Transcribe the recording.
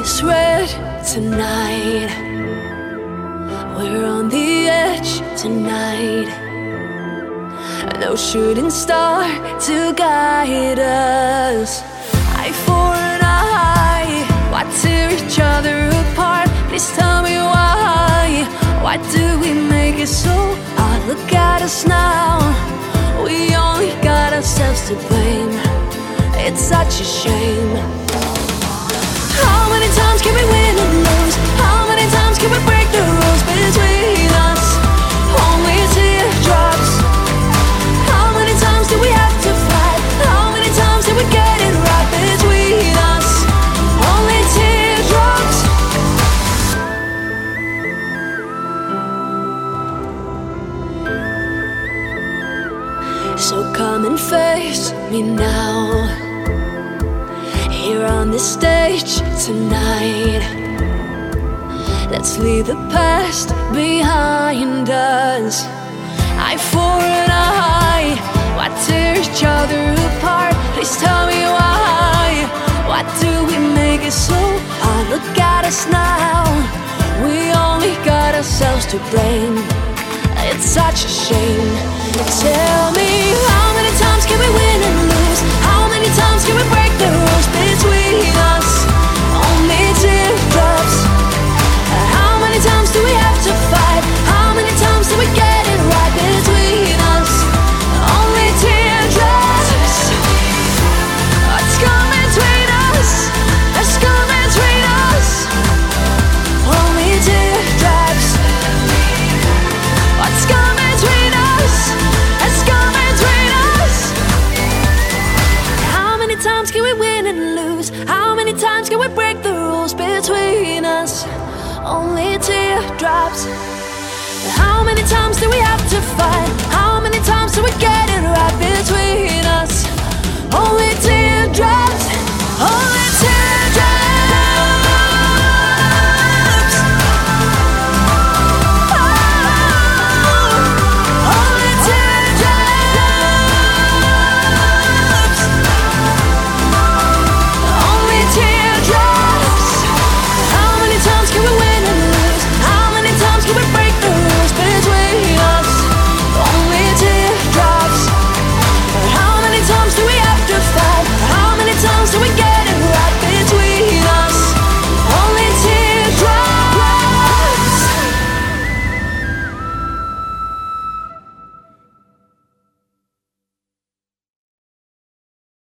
is red tonight. We're on the edge tonight. No shooting star to guide us. Eye for an eye. Why tear each other apart? Please tell me why. Why do we make it so hard? Look at us now. We only got ourselves to blame. It's such a shame. How many times can we win and lose? How many times can we break the rules between us? Only teardrops. How many times do we have to fight? How many times did we get it right between us? Only teardrops. So come and face me now, here on this stage tonight. Let's leave the past behind us. Eye for an eye. Why tear each other apart? Please tell me why. Why do we make it so hard? Look at us now. We only got ourselves to blame. It's such a shame. Tell me, how many times can we win and lose? How many times can we break the rules between us? Only teardrops. How many times do we have to fight? How many times do we get it right between us? Only teardrops. What's come between us? What's come between us? Only teardrops. What's come between us? What's come between us? How many times can we win and lose? How many times can we break the rules between us? Only teardrops. How many times do we have to fight?